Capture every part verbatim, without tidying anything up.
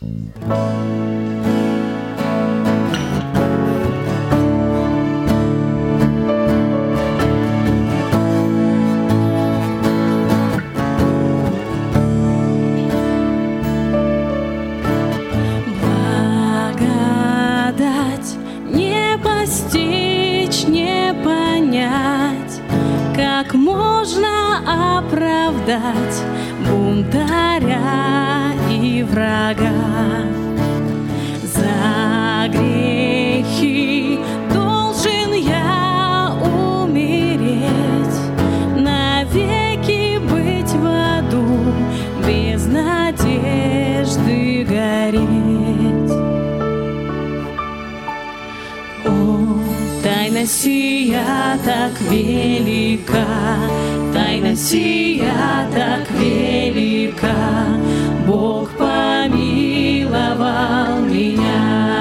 Благодать не постичь, не понять, как можно оправдать бунтаря и врага. За грехи должен я умереть, навеки быть в аду, без надежды гореть. О, тайна сия так велика, тайна сия так велика, Бог помиловал меня.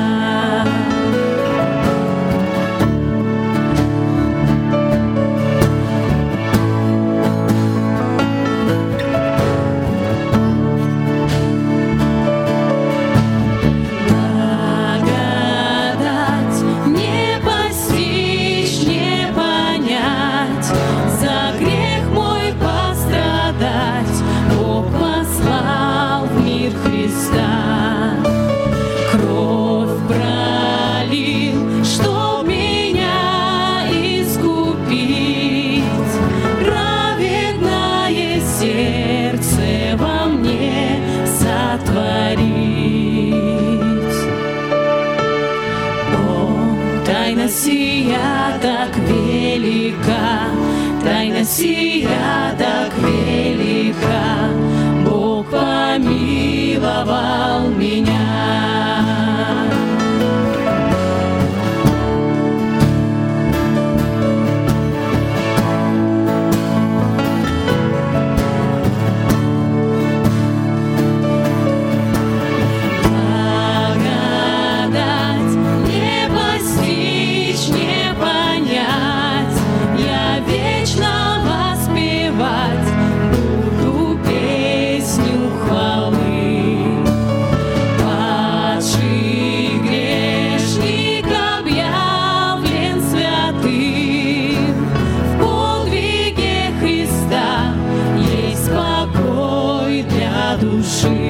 Благодать не постичь, не понять, за грех мой пострадать, Бог послал в мир Христа. Кровь пролил, чтоб меня искупить, праведное сердце во мне сотворить. О, тайна сия так велика, тайна сия так велика, Бог помиловал меня. Благодать не постичь, не понять, я вечно воспевать буду песню хвалы. Падший грешник объявлен святым, в подвиге Христа есть покой для души.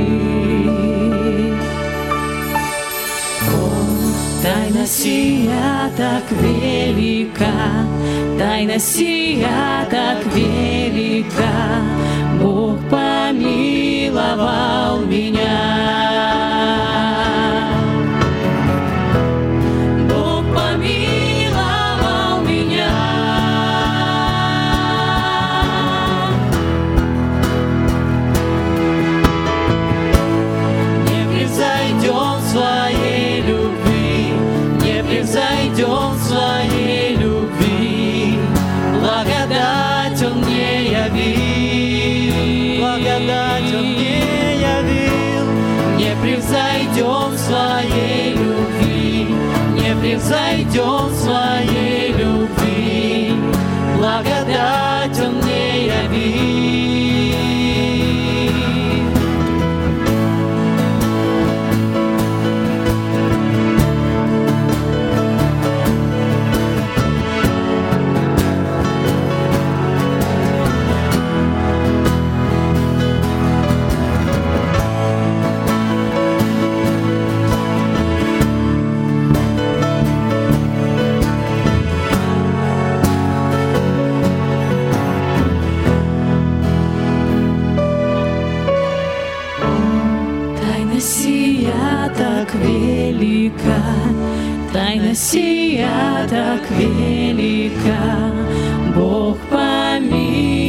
О, тайна сия так велика, тайна сия так велика, Бог помиловал меня. Бог помиловал меня. Не превзойдем своей любви, не превзойдем своей любви, благодать Он мне явил, благодать Он мне явил. Не превзойдем своей любви, не превзойдем своей любви, благодать Он мне явил. Тайна сия так велика, тайна сия так велика, Бог помилуй.